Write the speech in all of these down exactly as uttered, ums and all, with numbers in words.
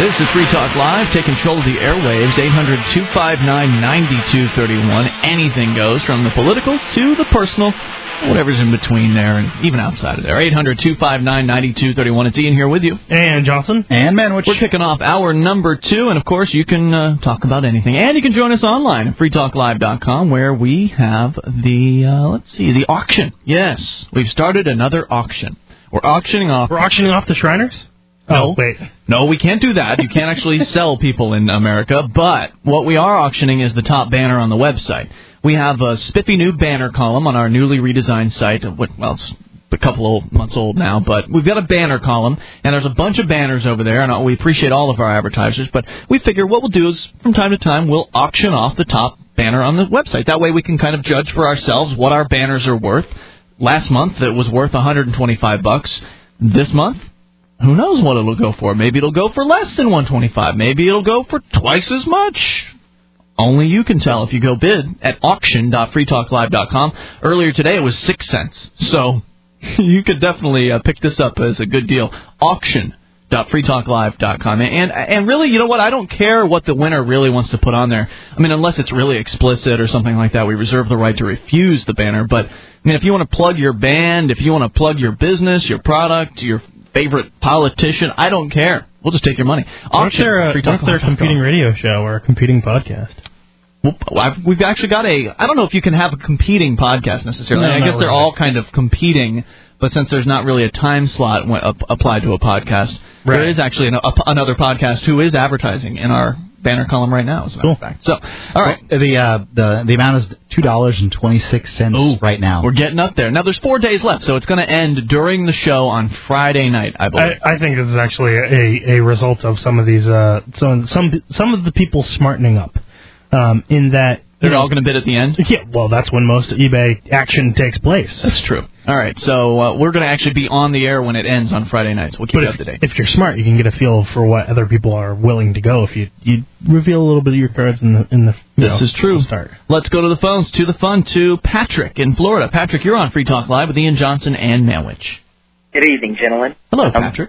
This is Free Talk Live. Take control of the airwaves. eight hundred, two five nine, nine two three one. Anything goes, from the political to the personal, whatever's in between there and even outside of there. eight hundred, two five nine, nine two three one. It's Ian here with you. And Johnson. And Manwich. We're kicking off hour number two, and of course you can uh, talk about anything. And you can join us online at free talk live dot com, where we have the, uh, let's see, the auction. Yes, we've started another auction. We're auctioning off... We're auctioning off the Shriners? No. Oh, wait. No, we can't do that. You can't actually sell people in America. But what we are auctioning is the top banner on the website. We have a spiffy new banner column on our newly redesigned site. Well, it's a couple of months old now, but we've got a banner column, and there's a bunch of banners over there, and we appreciate all of our advertisers. But we figure what we'll do is, from time to time, we'll auction off the top banner on the website. That way we can kind of judge for ourselves what our banners are worth. Last month, it was worth one hundred twenty-five bucks. This month, who knows what it'll go for? Maybe it'll go for less than one hundred twenty-five. Maybe it'll go for twice as much. Only you can tell if you go bid at auction dot free talk live dot com. Earlier today, it was six cents. So you could definitely uh, pick this up as a good deal. auction dot free talk live dot com. And, and really, you know what? I don't care what the winner really wants to put on there. I mean, unless it's really explicit or something like that, we reserve the right to refuse the banner. But, I mean, if you want to plug your band, if you want to plug your business, your product, your favorite politician, I don't care. We'll just take your money. What if they're a, what if they're a competing radio show or a competing podcast? Well, I've, we've actually got a... I don't know if you can have a competing podcast necessarily. No, I guess really. they're all kind of competing, but since there's not really a time slot w- up, applied to a podcast, right. There is actually an, a, another podcast who is advertising in our banner column right now, as a matter of fact. So, all right. Well, the, uh, the, the amount is two dollars and twenty-six cents Ooh, right now. We're getting up there. Now, there's four days left, so it's going to end during the show on Friday night, I believe. I, I think this is actually a, a result of some of these, uh, some, some, some of the people smartening up, um, in that... They're know, all going to bid at the end? Yeah, well, that's when most eBay action takes place. That's true. All right, so uh, we're going to actually be on the air when it ends on Friday nights. We'll keep but you if, up to date. If you're smart, you can get a feel for what other people are willing to go if you you reveal a little bit of your cards in the in the. You this know, is true. Start. Let's go to the phones, to the fun, to Patrick in Florida. Patrick, you're on Free Talk Live with Ian Johnson and Manwich. Good evening, gentlemen. Hello, um, Patrick.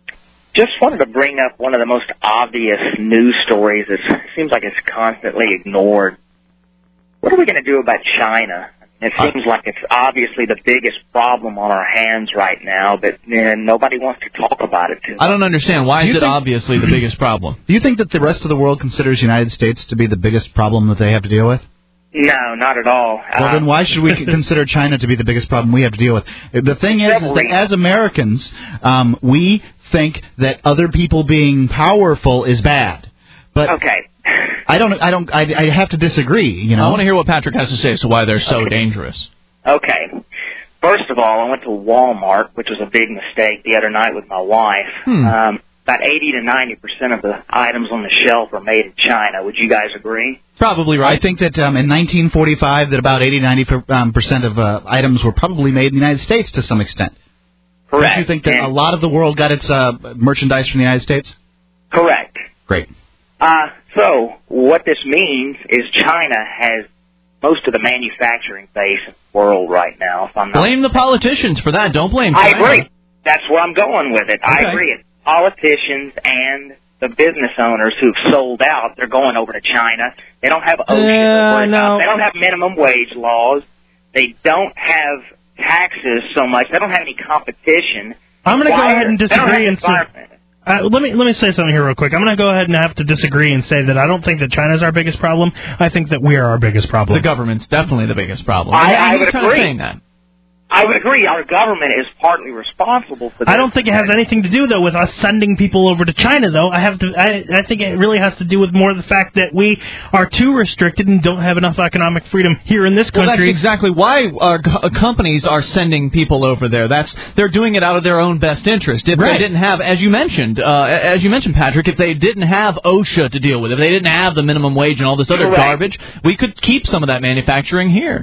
Just wanted to bring up one of the most obvious news stories that seems like it's constantly ignored. What are we going to do about China? It seems like it's obviously the biggest problem on our hands right now, but eh, nobody wants to talk about it too much. I don't understand. Why is it think, obviously the biggest problem? Do you think that the rest of the world considers the United States to be the biggest problem that they have to deal with? No, not at all. Well, uh, then why should we consider China to be the biggest problem we have to deal with? The thing is, is that as Americans, um, we think that other people being powerful is bad. But okay. I don't. I don't. I, I have to disagree. You know. I want to hear what Patrick has to say as to why they're so okay. dangerous. Okay. First of all, I went to Walmart, which was a big mistake the other night with my wife. Hmm. Um, about eighty to ninety percent of the items on the shelf are made in China. Would you guys agree? Probably right. I think that um, in nineteen forty-five, that about eighty to ninety um, percent of uh, items were probably made in the United States to some extent. Correct. Don't you think that and a lot of the world got its uh, merchandise from the United States? Correct. Great. Uh, so what this means is China has most of the manufacturing base in the world right now. If I'm not blame the politicians for that. Don't blame China. I agree. That's where I'm going with it. Okay. I agree. It's politicians and the business owners who've sold out. They're going over to China. They don't have OSHA. Uh, no. They don't have minimum wage laws. They don't have taxes so much. They don't have any competition. I'm going to go Why- ahead and they don't have disagree and say. environment. Uh, let me let me say something here real quick. I'm going to go ahead and have to disagree and say that I don't think that China's our biggest problem. I think that we are our biggest problem. The government's definitely the biggest problem. I- And I he's would kind of agree. saying that. I would agree. Our government is partly responsible for this. I don't think it has anything to do, though, with us sending people over to China, though. I have to. I, I think it really has to do with more the fact that we are too restricted and don't have enough economic freedom here in this Well, that's country. exactly why our co- companies are sending people over there. That's they're doing it out of their own best interest. If Right. they didn't have, as you mentioned, uh, as you mentioned, Patrick, if they didn't have OSHA to deal with, if they didn't have the minimum wage and all this other Correct. garbage, we could keep some of that manufacturing here.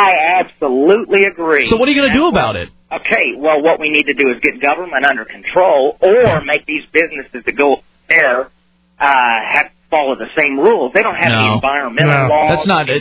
I absolutely agree. So what are you going to do about it? Okay, well, what we need to do is get government under control or make these businesses that go there uh, have to follow the same rules. They don't have No. any environmental No. laws. That's not it.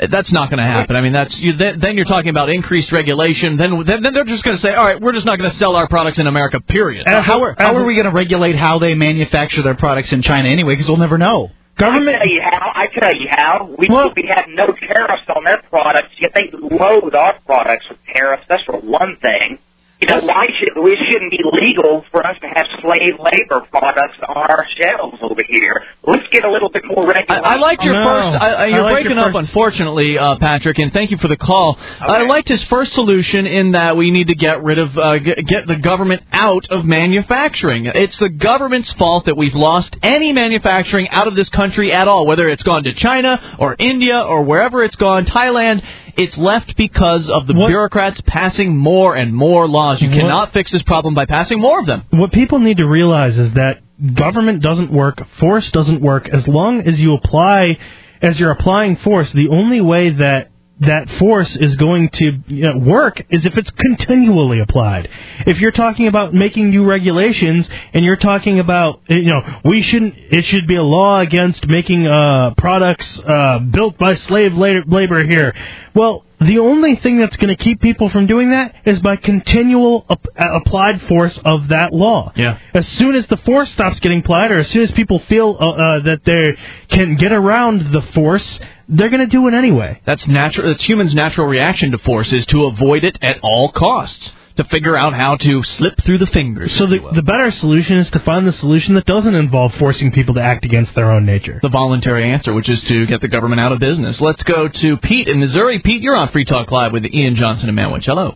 That's not going to happen. I mean, that's you, then, then you're talking about increased regulation. Then, then, then they're just going to say, all right, we're just not going to sell our products in America, period. Uh, how are, how are we going to regulate how they manufacture their products in China anyway? Because we'll never know. Government. I tell you how. I tell you how. We well, we have no tariffs on their products, yet they load our products with tariffs. That's for one thing. You know, why should we shouldn't be legal for us to have slave labor products on our shelves over here? Let's get a little bit more regular. I, I liked your no. first. I, you're I like breaking up, first. unfortunately, uh, Patrick, and thank you for the call. Okay. I liked his first solution in that we need to get rid of, uh, get, get the government out of manufacturing. It's the government's fault that we've lost any manufacturing out of this country at all, whether it's gone to China or India or wherever it's gone, Thailand. It's left because of the what? bureaucrats passing more and more laws. You what? cannot fix this problem by passing more of them. What people need to realize is that government doesn't work, force doesn't work. As long as you apply, as you're applying force, the only way that that force is going to you know, work is if it's continually applied. If you're talking about making new regulations and you're talking about, you know, we shouldn't, it should be a law against making uh, products uh, built by slave labor here. Well, the only thing that's going to keep people from doing that is by continual ap- applied force of that law. Yeah. As soon as the force stops getting applied, or as soon as people feel uh, uh, that they can get around the force, they're going to do it anyway. That's natural. That's humans' natural reaction to force is to avoid it at all costs, to figure out how to slip through the fingers. So the, the better solution is to find the solution that doesn't involve forcing people to act against their own nature. The voluntary answer, which is to get the government out of business. Let's go to Pete in Missouri. Pete, you're on Free Talk Live with Ian Johnson and Manwich. Hello.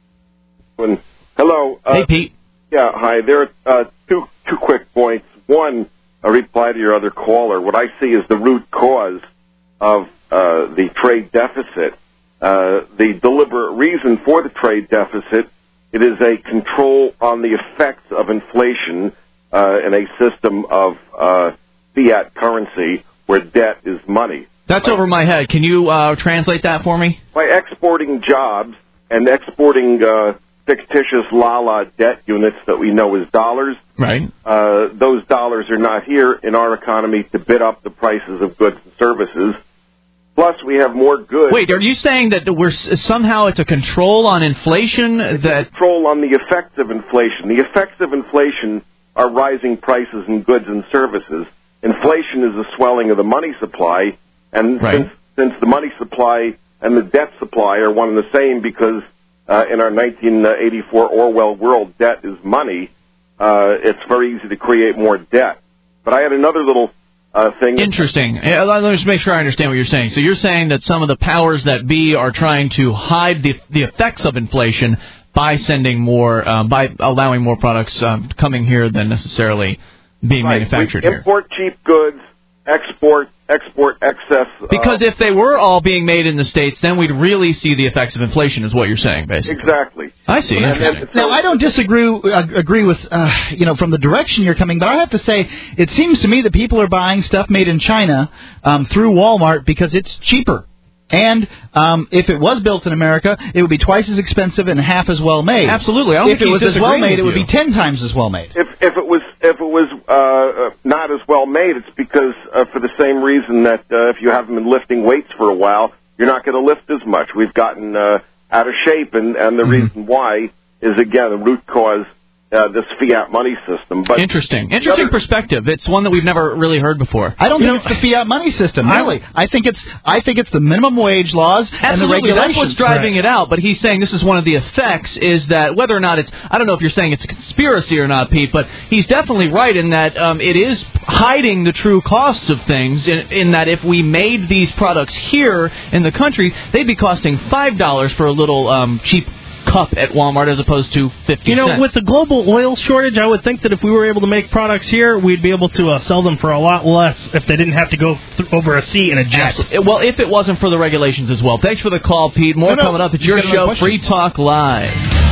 Hello. Uh, hey, Pete. Yeah, hi. There are uh, two two quick points. One, a reply to your other caller. What I see is the root cause of uh, the trade deficit, uh, the deliberate reason for the trade deficit. It is a control on the effects of inflation uh, in a system of uh, fiat currency where debt is money. That's over my head. Can you uh, translate that for me? By exporting jobs and exporting uh, fictitious la-la debt units that we know as dollars, right? Uh, those dollars are not here in our economy to bid up the prices of goods and services. Plus, we have more goods. Wait, are you saying that we're somehow it's a control on inflation? It's that a control on the effects of inflation. The effects of inflation are rising prices in goods and services. Inflation is the swelling of the money supply, and right. since, since the money supply and the debt supply are one and the same, because uh, in our nineteen eighty-four Orwell world, debt is money, uh, it's very easy to create more debt. But I had another little Uh, thing. Interesting. Yeah, let me just make sure I understand what you're saying. So you're saying that some of the powers that be are trying to hide the the effects of inflation by sending more, uh, by allowing more products um, coming here than necessarily being right. manufactured we here. Import cheap goods, export export excess. Because uh, if they were all being made in the States, then we'd really see the effects of inflation, is what you're saying, basically. Exactly. I see. And, and now, I don't disagree uh, agree with, uh, you know, from the direction you're coming, but I have to say, it seems to me that people are buying stuff made in China um, through Walmart because it's cheaper. And um, if it was built in America, it would be twice as expensive and half as well made. Absolutely. I don't if think it was as well made, it would be ten times as well made. If if it was if it was uh, not as well made, it's because uh, for the same reason that uh, if you haven't been lifting weights for a while, you're not going to lift as much. We've gotten uh, out of shape, and and the mm-hmm. reason why is again the root cause. Uh, this fiat money system. But Interesting. Interesting other, perspective. It's one that we've never really heard before. I don't you think know, it's the fiat money system, really. I, I think it's I think it's the minimum wage laws absolutely, and the regulations. That's what's driving right. it out, but he's saying this is one of the effects is that whether or not it's, I don't know if you're saying it's a conspiracy or not, Pete, but he's definitely right in that um, it is hiding the true costs of things in, in that if we made these products here in the country, they'd be costing five dollars for a little um, cheap cup at Walmart as opposed to fifty You know, cents. with the global oil shortage, I would think that if we were able to make products here, we'd be able to uh, sell them for a lot less if they didn't have to go th- over a sea in a jet. Absolutely. Well, if it wasn't for the regulations as well. Thanks for the call, Pete. More no, no, coming up. It's your show, Free Talk Live.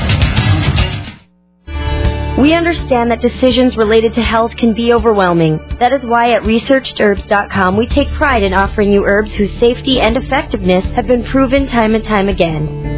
We understand that decisions related to health can be overwhelming. That is why at researched herbs dot com we take pride in offering you herbs whose safety and effectiveness have been proven time and time again.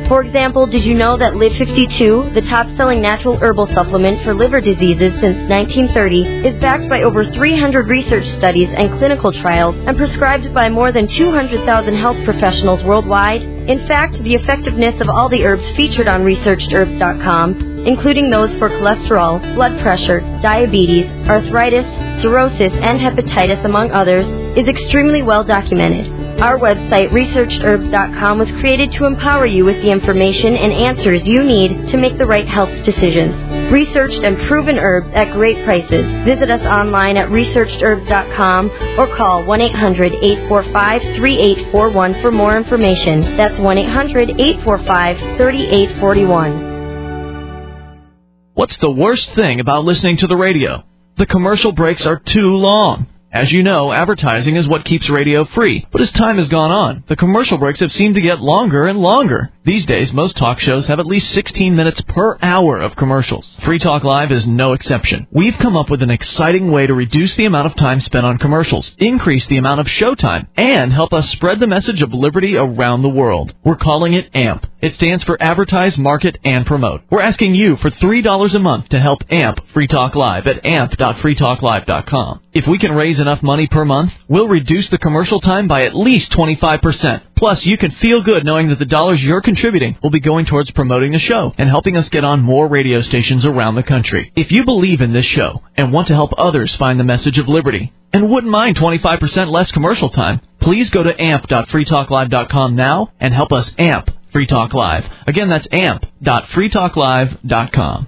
For example, did you know that Live fifty-two, the top-selling natural herbal supplement for liver diseases since nineteen thirty, is backed by over three hundred research studies and clinical trials and prescribed by more than two hundred thousand health professionals worldwide? In fact, the effectiveness of all the herbs featured on researched herbs dot com, including those for cholesterol, blood pressure, diabetes, arthritis, cirrhosis, and hepatitis, among others, is extremely well documented. Our website, researched herbs dot com, was created to empower you with the information and answers you need to make the right health decisions. Researched and proven herbs at great prices. Visit us online at researched herbs dot com or call one eight hundred, eight four five, three eight four one for more information. That's one eight hundred, eight four five, three eight four one. What's the worst thing about listening to the radio? The commercial breaks are too long. As you know, advertising is what keeps radio free. But as time has gone on, the commercial breaks have seemed to get longer and longer. These days, most talk shows have at least sixteen minutes per hour of commercials. Free Talk Live is no exception. We've come up with an exciting way to reduce the amount of time spent on commercials, increase the amount of showtime, and help us spread the message of liberty around the world. We're calling it AMP. It stands for Advertise, Market, and Promote. We're asking you for three dollars a month to help AMP Free Talk Live at amp dot free talk live dot com. If we can raise enough money per month, we'll reduce the commercial time by at least twenty-five percent. Plus, you can feel good knowing that the dollars you're contributing will be going towards promoting the show and helping us get on more radio stations around the country. If you believe in this show and want to help others find the message of liberty and wouldn't mind twenty-five percent less commercial time, please go to amp dot free talk live dot com now and help us amp Free Talk Live. Again, that's amp dot free talk live dot com.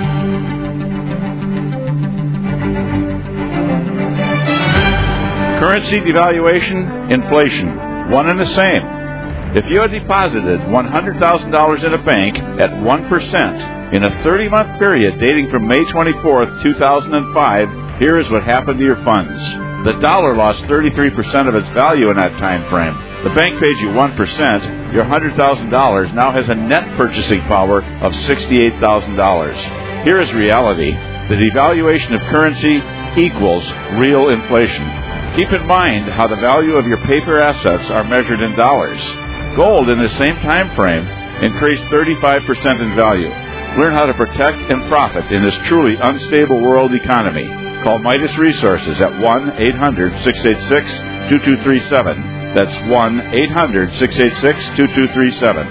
Currency devaluation, inflation, one and the same. If you had deposited one hundred thousand dollars in a bank at one percent in a thirty-month period dating from May twenty-fourth, two thousand five, here is what happened to your funds. The dollar lost thirty-three percent of its value in that time frame. The bank paid you one percent. Your one hundred thousand dollars now has a net purchasing power of sixty-eight thousand dollars. Here is reality. The devaluation of currency equals real inflation. Keep in mind how the value of your paper assets are measured in dollars. Gold in the same time frame increased thirty-five percent in value. Learn how to protect and profit in this truly unstable world economy. Call Midas Resources at one eight hundred, six eight six, two two three seven. That's one eight hundred, six eight six, two two three seven.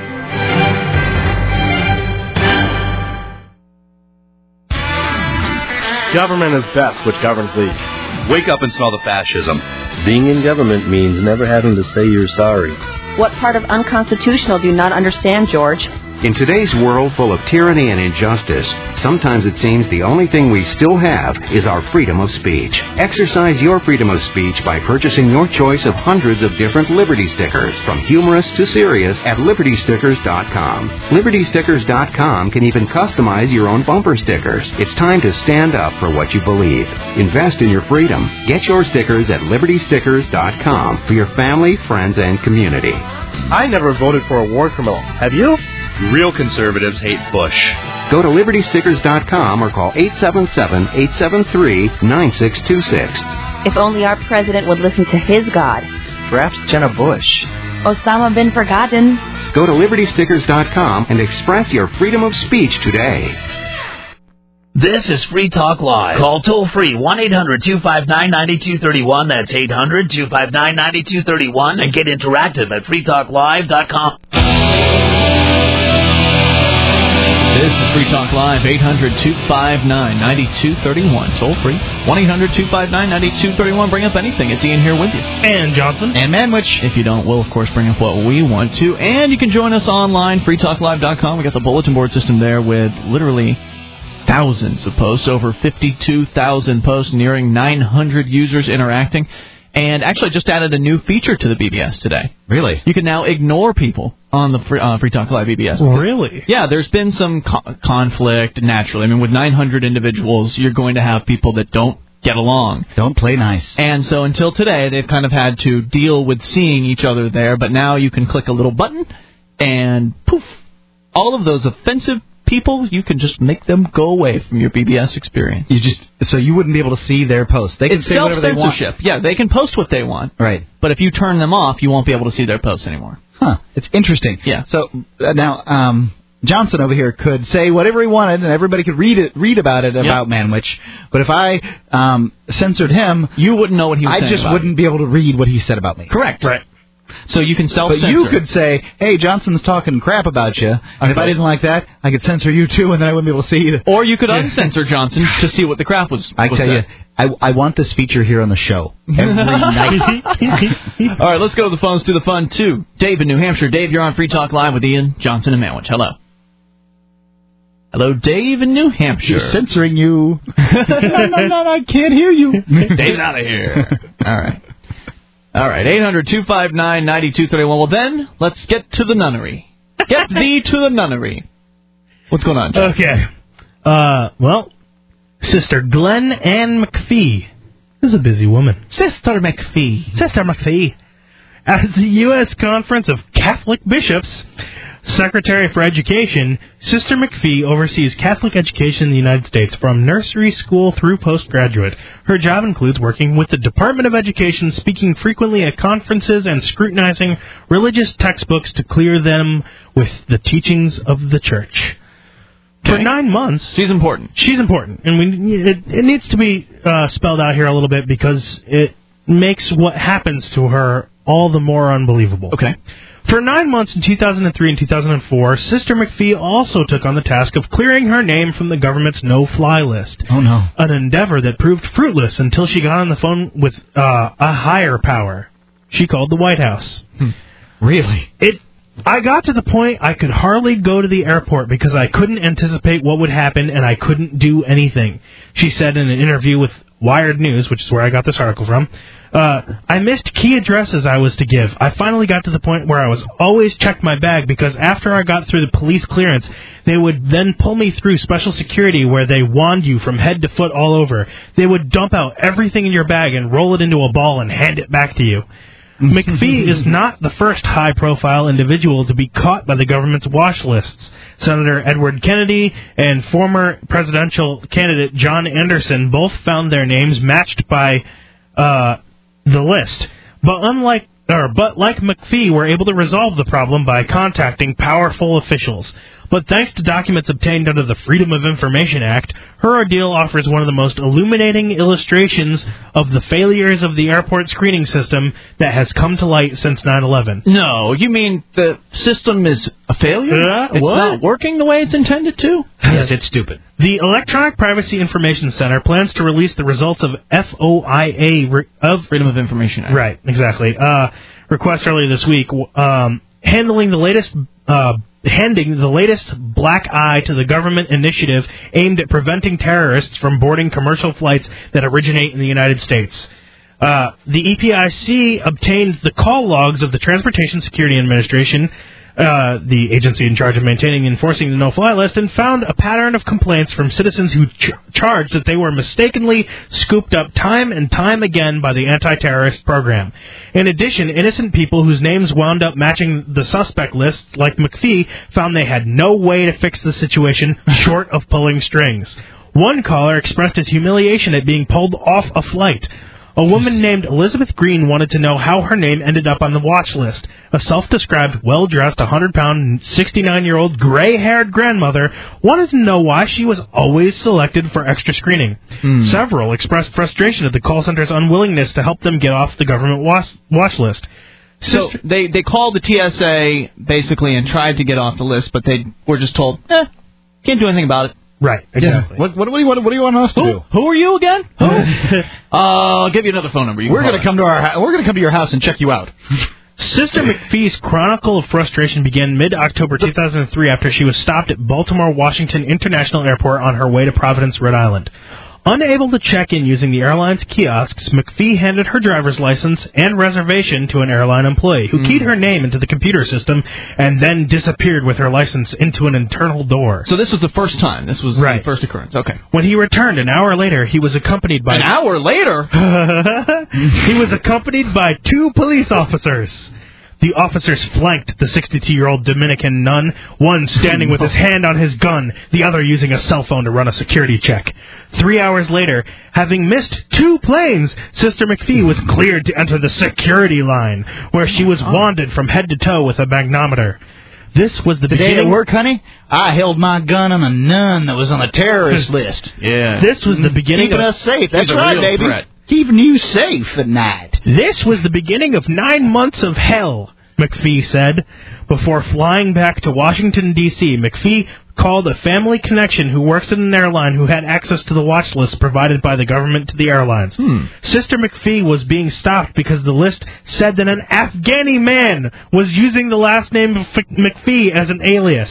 Government is best, which governs least. Wake up and smell the fascism. Being in government means never having to say you're sorry. What part of unconstitutional do you not understand, George? In today's world full of tyranny and injustice, sometimes it seems the only thing we still have is our freedom of speech. Exercise your freedom of speech by purchasing your choice of hundreds of different Liberty stickers, from humorous to serious, at liberty stickers dot com. liberty stickers dot com can even customize your own bumper stickers. It's time to stand up for what you believe. Invest in your freedom. Get your stickers at liberty stickers dot com for your family, friends, and community. I never voted for a war criminal. Have you? Real conservatives hate Bush. Go to liberty stickers dot com or call eight seven seven, eight seven three, nine six two six. If only our president would listen to his God. Perhaps Jenna Bush. Osama bin Forgotten. Go to liberty stickers dot com and express your freedom of speech today. This is Free Talk Live. Call toll-free one eight hundred, two five nine, nine two three one. That's eight hundred, two five nine, nine two three one. And get interactive at free talk live dot com. This is Free Talk Live, eight hundred, two five nine, nine two three one. Toll free, one eight hundred, two five nine, nine two three one. Bring up anything. It's Ian here with you. And Johnson. And Manwich. If you don't, we'll, of course, bring up what we want to. And you can join us online, free talk live dot com. We got the bulletin board system there with literally thousands of posts, over fifty-two thousand posts, nearing nine hundred users interacting. And actually just added a new feature to the B B S today. Really? You can now ignore people on the Free, uh, Free Talk Live B B S. Really? Yeah, there's been some co- conflict, naturally. I mean, with nine hundred individuals, you're going to have people that don't get along. Don't play nice. And so until today, they've kind of had to deal with seeing each other there. But now you can click a little button, and poof, all of those offensive people, you can just make them go away from your B B S experience. You just so you wouldn't be able to see their posts. They can it's say whatever they want. Self-censorship. Yeah, they can post what they want. Right. But if you turn them off, you won't be able to see their posts anymore. Huh. Huh. It's interesting. Yeah. So uh, now, um, Johnson over here could say whatever he wanted, and everybody could read it, read about it about yep. Manwich. But if I um, censored him, you wouldn't know what he was I saying. I just wouldn't it. be able to read what he said about me. Correct. Right. So you can self-censor. But you could say, hey, Johnson's talking crap about you. And okay. if I didn't like that, I could censor you too, and then I wouldn't be able to see either. Or you could uncensor Johnson to see what the crap was. I was tell said. you, I, I want this feature here on the show every night. All right, let's go to the phones to the fun, too. Dave in New Hampshire. Dave, you're on Free Talk Live with Ian, Johnson, and Manwich. Hello. Hello, Dave in New Hampshire. He's censoring you. no, no, no, I can't hear you. Dave's out of here. All right. All right, eight hundred two five nine nine two three one. Well, then, let's get to the nunnery. Get thee to the nunnery. What's going on, John? Okay. Uh, well, Sister Glenn Ann McPhee is a busy woman. Sister McPhee. Sister McPhee. At the U S Conference of Catholic Bishops, Secretary for Education, Sister McPhee oversees Catholic education in the United States from nursery school through postgraduate. Her job includes working with the Department of Education, speaking frequently at conferences, and scrutinizing religious textbooks to clear them with the teachings of the Church. Okay. For nine months... She's important. She's important. And we it, it needs to be uh, spelled out here a little bit because it makes what happens to her all the more unbelievable. Okay. For nine months in two thousand three and two thousand four, Sister McPhee also took on the task of clearing her name from the government's no-fly list. Oh, no. An endeavor that proved fruitless until she got on the phone with uh, a higher power. She called the White House. Hmm. Really? It. I got to the point I could hardly go to the airport because I couldn't anticipate what would happen and I couldn't do anything, she said in an interview with Wired News, which is where I got this article from. Uh, I missed key addresses I was to give. I finally got to the point where I was always checked my bag because after I got through the police clearance, they would then pull me through special security where they wand you from head to foot all over. They would dump out everything in your bag and roll it into a ball and hand it back to you. McPhee is not the first high-profile individual to be caught by the government's watch lists. Senator Edward Kennedy and former presidential candidate John Anderson both found their names matched by uh, the list. But unlike, or but like McPhee, were able to resolve the problem by contacting powerful officials. But thanks to documents obtained under the Freedom of Information Act, her ordeal offers one of the most illuminating illustrations of the failures of the airport screening system that has come to light since nine eleven. No, you mean the system is a failure? Uh, it's what? not working the way it's intended to? Yes, it's stupid. The Electronic Privacy Information Center plans to release the results of F O I A re- of Freedom of Information Act. Right, exactly. Uh, request earlier this week, um, handling the latest... Uh, handing the latest black eye to the government initiative aimed at preventing terrorists from boarding commercial flights that originate in the United States. Uh, the E P I C obtained the call logs of the Transportation Security Administration, uh, the agency in charge of maintaining and enforcing the no-fly list, and found a pattern of complaints from citizens who ch- charged that they were mistakenly scooped up time and time again by the anti-terrorist program. In addition, innocent people whose names wound up matching the suspect list, like McPhee, found they had no way to fix the situation short of pulling strings. One caller expressed his humiliation at being pulled off a flight. A woman named Elizabeth Green wanted to know how her name ended up on the watch list. A self-described, well-dressed, one hundred pound, sixty-nine-year-old, gray-haired grandmother wanted to know why she was always selected for extra screening. Mm. Several expressed frustration at the call center's unwillingness to help them get off the government watch, watch list. So they, they called the T S A, basically, and tried to get off the list, but they were just told, eh, can't do anything about it. Right, exactly. Yeah. What, what, do you want? What do you want us to Who? do? Who are you again? Who? uh, I'll give you another phone number. You we're going to come to our. We're going to come to your house and check you out. Sister McPhee's chronicle of frustration began mid-October two thousand three after she was stopped at Baltimore Washington International Airport on her way to Providence, Rhode Island. Unable to check in using the airline's kiosks, McPhee handed her driver's license and reservation to an airline employee, who mm. keyed her name into the computer system and then disappeared with her license into an internal door. So this was the first time? This was right. the first occurrence? Okay. When he returned an hour later, he was accompanied by... An hour later? He was accompanied by two police officers. The officers flanked the sixty-two-year-old Dominican nun, one standing with his hand on his gun, the other using a cell phone to run a security check. Three hours later, having missed two planes, Sister McPhee was cleared to enter the security line, where she was wanded from head to toe with a magnetometer. This was the, the beginning... day at work, honey, I held my gun on a nun that was on the terrorist list. Yeah. This was the beginning Keeping of... us safe. That's a right, real baby. threat. Keeping you safe at night. This was the beginning of nine months of hell, McPhee said. Before flying back to Washington, D C, McPhee called a family connection who works in an airline who had access to the watch list provided by the government to the airlines. Hmm. Sister McPhee was being stopped because the list said that an Afghani man was using the last name of McPhee as an alias.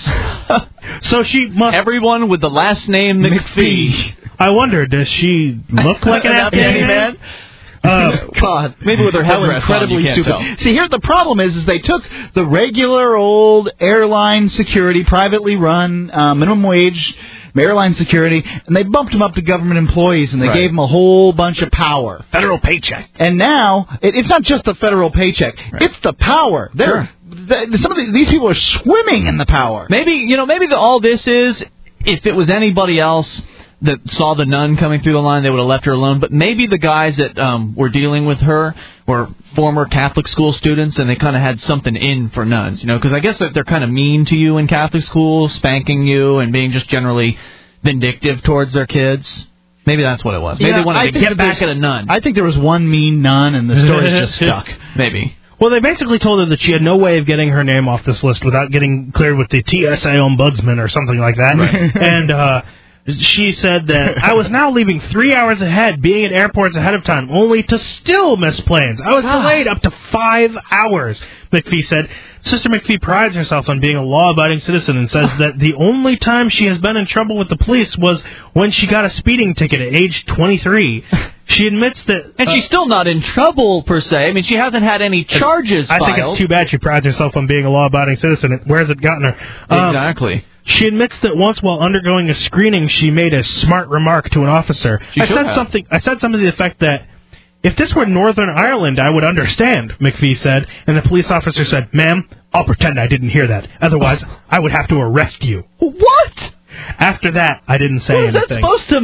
So she must... Everyone with the last name McPhee. McPhee. I wonder, does she look like an, an Afghani man? man? Uh, God, maybe with her headdress incredibly on, you can't stupid. tell. See, here the problem is, is they took the regular old airline security, privately run, uh, minimum wage airline security, and they bumped them up to government employees, and they right. gave them a whole bunch of power. Federal paycheck. And now, it, it's not just the federal paycheck. Right. It's the power. They're, Sure. they, some of the, these people are swimming in the power. Maybe, you know, maybe the, all this is, if it was anybody else that saw the nun coming through the line, they would have left her alone. But maybe the guys that um, were dealing with her were former Catholic school students, and they kind of had something in for nuns, you know, because I guess that they're kind of mean to you in Catholic school, spanking you and being just generally vindictive towards their kids. Maybe that's what it was. Maybe Yeah, they wanted I to get back there's- at a nun. I think there was one mean nun, and the story's just stuck. Maybe. Well, they basically told her that she had no way of getting her name off this list without getting cleared with the T S A ombudsman or something like that. Right. And uh, she said that I was now leaving three hours ahead, being at airports ahead of time, only to still miss planes. I was delayed up to five hours, McPhee said. Sister McPhee prides herself on being a law-abiding citizen and says that the only time she has been in trouble with the police was when she got a speeding ticket at age twenty-three. She admits that... And uh, she's still not in trouble, per se. I mean, she hasn't had any charges I filed. think it's too bad she prides herself on being a law-abiding citizen. Where has it gotten her? Um, Exactly. She admits that once while undergoing a screening, she made a smart remark to an officer. She I should said have. something. I said something to the effect that, if this were Northern Ireland, I would understand, McPhee said. And the police officer said, "Ma'am, I'll pretend I didn't hear that. Otherwise, I would have to arrest you." What? After that, I didn't say What is anything. that supposed to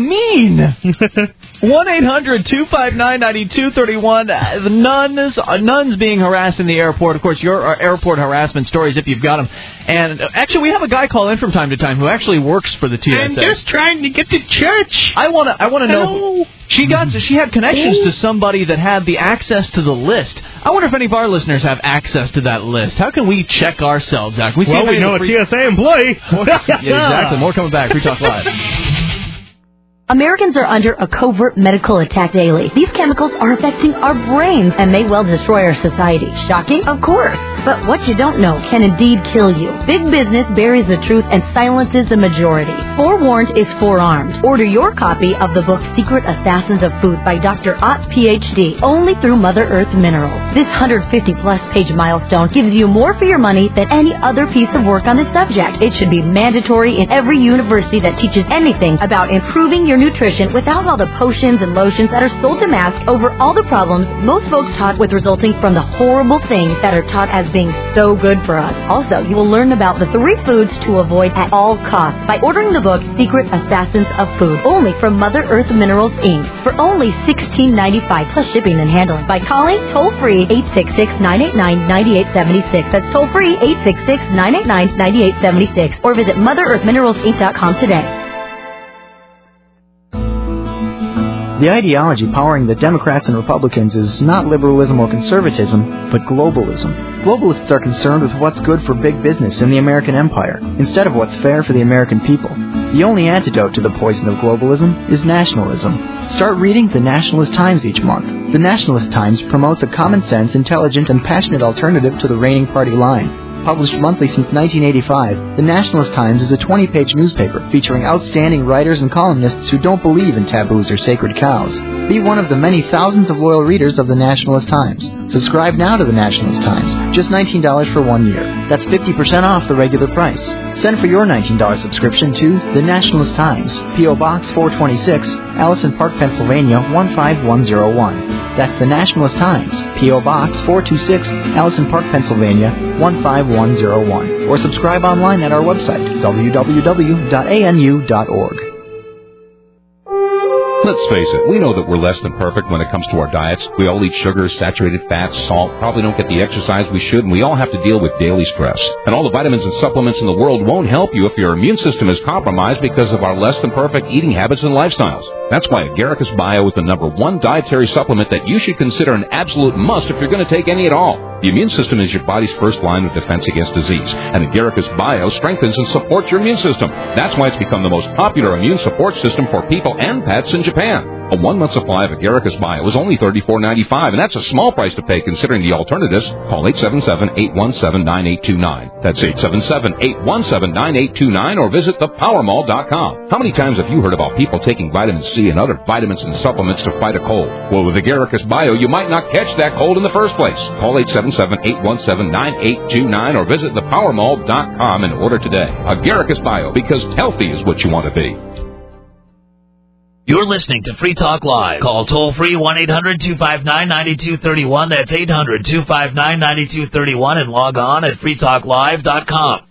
mean? one eight hundred two five nine nine two three one. Uh, the nuns, uh, nuns being harassed in the airport. Of course, your uh, airport harassment stories, if you've got them. And uh, actually, we have a guy call in from time to time who actually works for the T S A. I'm just trying to get to church. I want to. I want to know. Hello? She got. She had connections to somebody that had the access to the list. I wonder if any of our listeners have access to that list. How can we check ourselves out? Can we see Well, if we any know of a the T S A employee. yeah, exactly. More coming back. Free Talk Live. Americans are under a covert medical attack daily. These chemicals are affecting our brains and may well destroy our society. Shocking? Of course. But what you don't know can indeed kill you. Big business buries the truth and silences the majority. Forewarned is forearmed. Order your copy of the book Secret Assassins of Food by Doctor Ott, P H D, only through Mother Earth Minerals. This one hundred fifty plus page milestone gives you more for your money than any other piece of work on this subject. It should be mandatory in every university that teaches anything about improving your nutrition without all the potions and lotions that are sold to mask over all the problems most folks taught with resulting from the horrible things that are taught as being so good for us. Also, you will learn about the three foods to avoid at all costs by ordering the book Secret Assassins of Food, only from Mother Earth Minerals, Incorporated, for only sixteen ninety-five plus shipping and handling by calling toll-free eight six six, nine eight nine, nine eight seven six. That's toll-free eight six six, nine eight nine, nine eight seven six. Or visit Mother Earth Minerals Inc dot com today. The ideology powering the Democrats and Republicans is not liberalism or conservatism, but globalism. Globalists are concerned with what's good for big business in the American empire, instead of what's fair for the American people. The only antidote to the poison of globalism is nationalism. Start reading the Nationalist Times each month. The Nationalist Times promotes a common-sense, intelligent, and passionate alternative to the reigning party line. Published monthly since nineteen eighty-five, the Nationalist Times is a twenty-page newspaper featuring outstanding writers and columnists who don't believe in taboos or sacred cows. Be one of the many thousands of loyal readers of the Nationalist Times. Subscribe now to the Nationalist Times. Just nineteen dollars for one year. That's fifty percent off the regular price. Send for your nineteen dollars subscription to The Nationalist Times, P O. Box four twenty-six, Allison Park, Pennsylvania one five one zero one. That's The Nationalist Times, P O. Box four twenty-six, Allison Park, Pennsylvania one five one zero one. Or subscribe online at our website, w w w dot a n u dot org. Let's face it, we know that we're less than perfect when it comes to our diets. We all eat sugar, saturated fats, salt, probably don't get the exercise we should, and we all have to deal with daily stress. And all the vitamins and supplements in the world won't help you if your immune system is compromised because of our less than perfect eating habits and lifestyles. That's why Agaricus Bio is the number one dietary supplement that you should consider an absolute must if you're going to take any at all. The immune system is your body's first line of defense against disease, and Agaricus Bio strengthens and supports your immune system. That's why it's become the most popular immune support system for people and pets in Japan. A one-month supply of Agaricus Bio is only thirty-four ninety-five, and that's a small price to pay considering the alternatives. Call eight seven seven, eight one seven, nine eight two nine. That's eight seven seven, eight one seven, nine eight two nine, or visit the power mall dot com. How many times have you heard about people taking vitamin C and other vitamins and supplements to fight a cold? Well, with Agaricus Bio, you might not catch that cold in the first place. Call eight seven seven, eight one seven, nine eight two nine or visit the power mall dot com and order today. Agaricus Bio, because healthy is what you want to be. You're listening to Free Talk Live. Call toll-free one eight hundred, two five nine, nine two three one. That's eight hundred, two five nine, nine two three one and log on at free talk live dot com.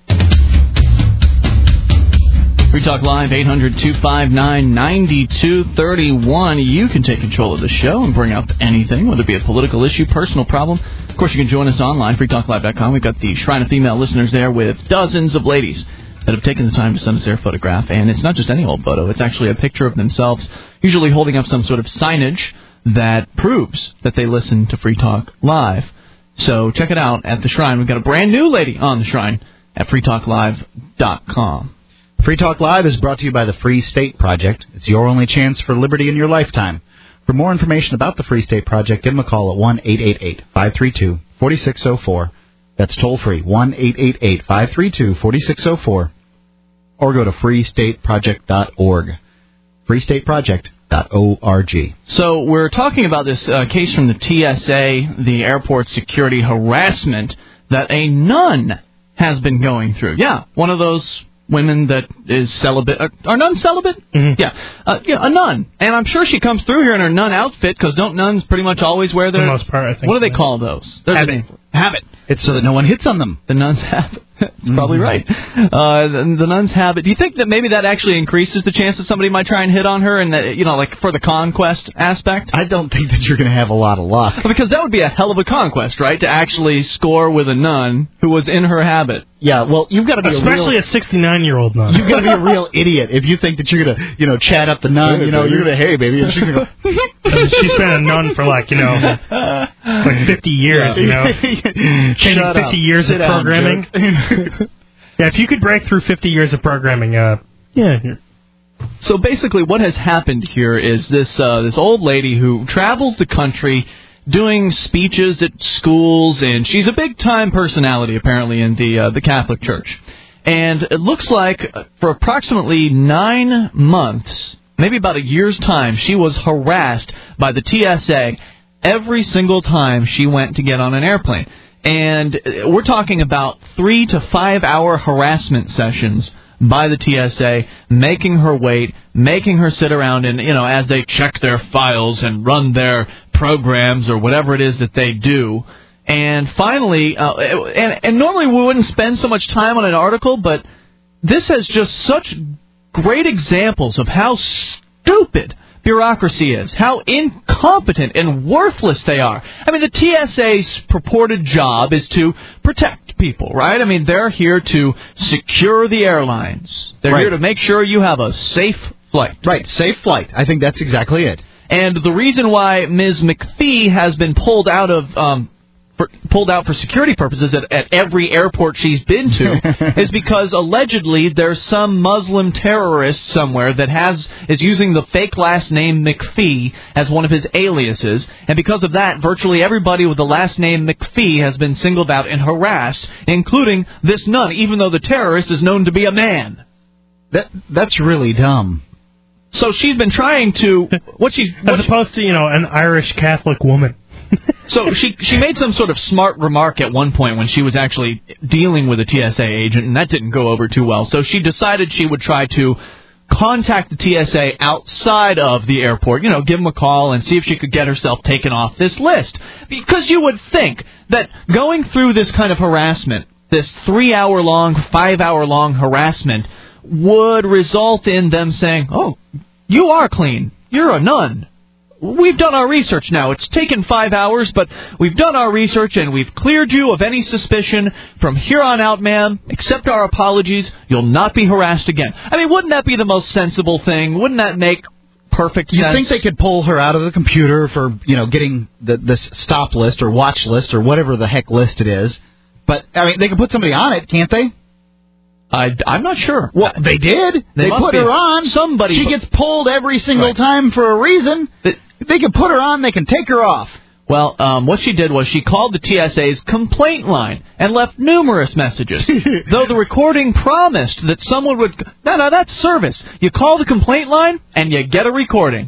Free Talk Live, eight hundred, two five nine, nine two three one. You can take control of the show and bring up anything, whether it be a political issue, personal problem. Of course, you can join us online, free talk live dot com. We've got the Shrine of Female Listeners there with dozens of ladies that have taken the time to send us their photograph. And it's not just any old photo. It's actually a picture of themselves, usually holding up some sort of signage that proves that they listen to Free Talk Live. So check it out at the Shrine. We've got a brand new lady on the Shrine at free talk live dot com. Free Talk Live is brought to you by the Free State Project. It's your only chance for liberty in your lifetime. For more information about the Free State Project, give them a call at one eight eight eight, five three two, four six zero four. That's toll free, one eight eight eight, five three two, four six zero four. Or go to free state project dot org. free state project dot org. So we're talking about this uh, case from the T S A, the airport security harassment that a nun has been going through. Yeah, one of those women that is celibate. Are, are nuns celibate? Mm-hmm. Yeah. Uh, yeah, a nun. And I'm sure she comes through here in her nun outfit, because don't nuns pretty much always wear their... For the most part, I think. What do they so. call those? There's Habit. a name for it. Habit. It's so that no one hits on them. The nuns have it. That's probably right. Uh, the, the nuns have it. Do you think that maybe that actually increases the chance that somebody might try and hit on her, and that, you know, like for the conquest aspect? I don't think that you're going to have a lot of luck. Because that would be a hell of a conquest, right? To actually score with a nun who was in her habit. Yeah, well, you've got to be especially a, real, a sixty-nine-year-old nun. You've got to be a real idiot if you think that you're going to, you know, chat up the nun. You know, you're going to, hey, baby, and she's going to go. She's been a nun for like, you know, like fifty years. You know, changing fifty up. years Sit of down, programming. Yeah, if you could break through fifty years of programming, uh, yeah. So basically, what has happened here is this uh, this old lady who travels the country doing speeches at schools, and she's a big-time personality, apparently, in the uh, the Catholic Church. And it looks like for approximately nine months, maybe about a year's time, she was harassed by the T S A every single time she went to get on an airplane. And we're talking about three to five hour harassment sessions by the T S A, making her wait, making her sit around and, you know, as they check their files and run their programs or whatever it is that they do. And finally, uh, and, and normally we wouldn't spend so much time on an article, but this has just such great examples of how stupid bureaucracy is, how incompetent and worthless they are. I mean, the T S A's purported job is to protect people, right? I mean, they're here to secure the airlines. They're right. here to make sure you have a safe flight. Right, safe flight. I think that's exactly it. And the reason why Miz McPhee has been pulled out of um, for, pulled out for security purposes at, at every airport she's been to is because allegedly there's some Muslim terrorist somewhere that has is using the fake last name McPhee as one of his aliases, and because of that, virtually everybody with the last name McPhee has been singled out and harassed, including this nun, even though the terrorist is known to be a man. That that's really dumb. So she's been trying to what she's as opposed to you know an Irish Catholic woman. So she she made some sort of smart remark at one point when she was actually dealing with a T S A agent, and that didn't go over too well. So she decided she would try to contact the T S A outside of the airport, you know, give them a call and see if she could get herself taken off this list. Because you would think that going through this kind of harassment, this three-hour-long, five-hour-long harassment, would result in them saying, oh, you are clean. You're a nun. We've done our research now. It's taken five hours, but we've done our research and we've cleared you of any suspicion. From here on out, ma'am, accept our apologies. You'll not be harassed again. I mean, wouldn't that be the most sensible thing? Wouldn't that make perfect sense? You think they could pull her out of the computer for, you know, getting the, this stop list or watch list or whatever the heck list it is. But, I mean, they can put somebody on it, can't they? I, I'm not sure. Well, they did. They, They put her on. Somebody. She gets pulled every single Right. time for a reason. If they can put her on, they can take her off. Well, um, what she did was she called the T S A's complaint line and left numerous messages. Though the recording promised that someone would... No, no, that's service. You call the complaint line and you get a recording.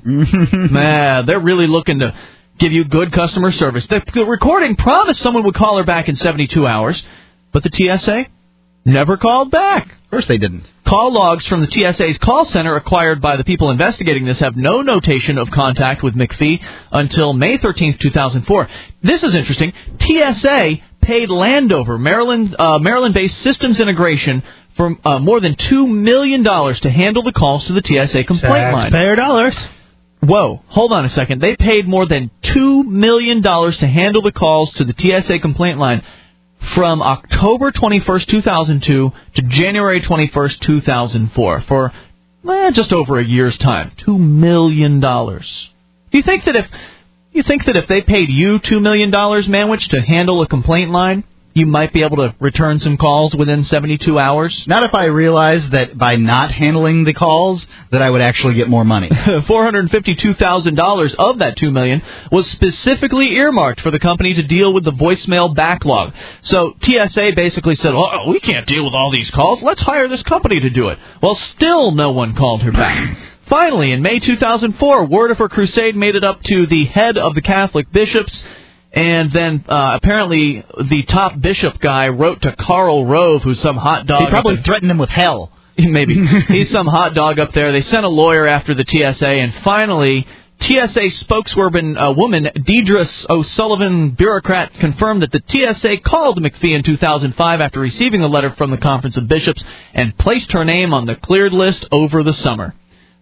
Man, they're really looking to give you good customer service. The, the recording promised someone would call her back in seventy-two hours, but the T S A never called back. Of course they didn't. Call logs from the T S A's call center acquired by the people investigating this have no notation of contact with McPhee until May thirteenth, two thousand four. This is interesting. T S A paid Landover, Maryland, uh, Maryland-based systems integration, for uh, more than two million dollars to handle the calls to the T S A complaint line. Taxpayer dollars. Whoa, hold on a second. They paid more than two million dollars to handle the calls to the T S A complaint line from October twenty-first, two thousand two to January twenty-first, two thousand four, for eh, just over a year's time. Two million dollars. Do you think that if you think that if they paid you two million dollars, Manwich, to handle a complaint line, you might be able to return some calls within seventy-two hours? Not if I realized that by not handling the calls, that I would actually get more money. four hundred fifty-two thousand dollars of that two million dollars was specifically earmarked for the company to deal with the voicemail backlog. So T S A basically said, oh, we can't deal with all these calls. Let's hire this company to do it. Well, still no one called her back. Finally, in May two thousand four, word of her crusade made it up to the head of the Catholic bishops. And then, uh, apparently, the top bishop guy wrote to Karl Rove, who's some hot dog. He probably threatened him with hell. Maybe. He's some hot dog up there. They sent a lawyer after the T S A, and finally, T S A spokeswoman uh, woman Deidre O'Sullivan, bureaucrat, confirmed that the T S A called McPhee in two thousand five after receiving a letter from the Conference of Bishops and placed her name on the cleared list over the summer.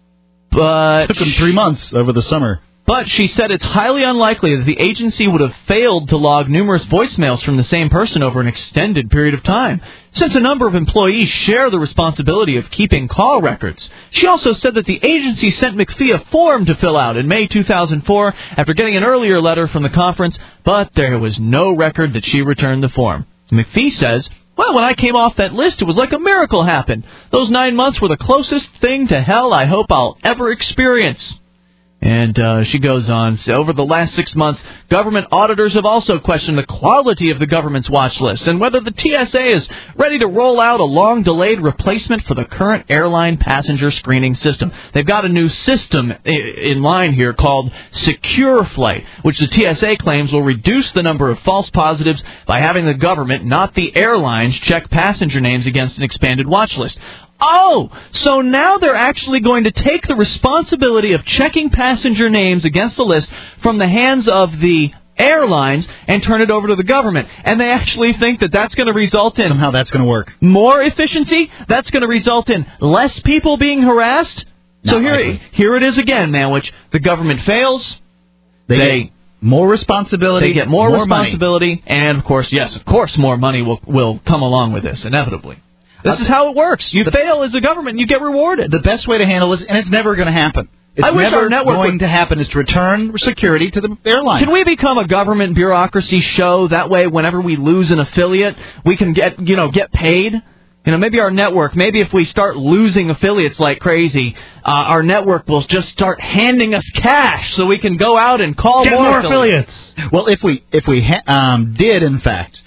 But it took them three months over the summer. But she said it's highly unlikely that the agency would have failed to log numerous voicemails from the same person over an extended period of time, since a number of employees share the responsibility of keeping call records. She also said that the agency sent McPhee a form to fill out in May two thousand four after getting an earlier letter from the conference, but there was no record that she returned the form. McPhee says, well, when I came off that list, it was like a miracle happened. Those nine months were the closest thing to hell I hope I'll ever experience. And uh, she goes on, so over the last six months, government auditors have also questioned the quality of the government's watch list and whether the T S A is ready to roll out a long-delayed replacement for the current airline passenger screening system. They've got a new system in line here called Secure Flight, which the T S A claims will reduce the number of false positives by having the government, not the airlines, check passenger names against an expanded watch list. Oh, so now they're actually going to take the responsibility of checking passenger names against the list from the hands of the airlines and turn it over to the government. And they actually think that that's going to result in... Somehow that's going to work. More efficiency? That's going to result in less people being harassed? Not so here, likely. here it is again, man, which the government fails. They, they get more responsibility. They get more, more responsibility. Money. And, of course, yes, of course, more money will, will come along with this, inevitably. This is how it works. You the, fail as a government, you get rewarded. The best way to handle this, and it's never going to happen. It's I wish never our network going would, to happen, is to return security to the airline. Can we become a government bureaucracy show? That way, whenever we lose an affiliate, we can get, you know, get paid. You know, maybe our network, maybe if we start losing affiliates like crazy, uh, our network will just start handing us cash so we can go out and call get more, more affiliates. affiliates. Well, if we if we ha- um, did, in fact...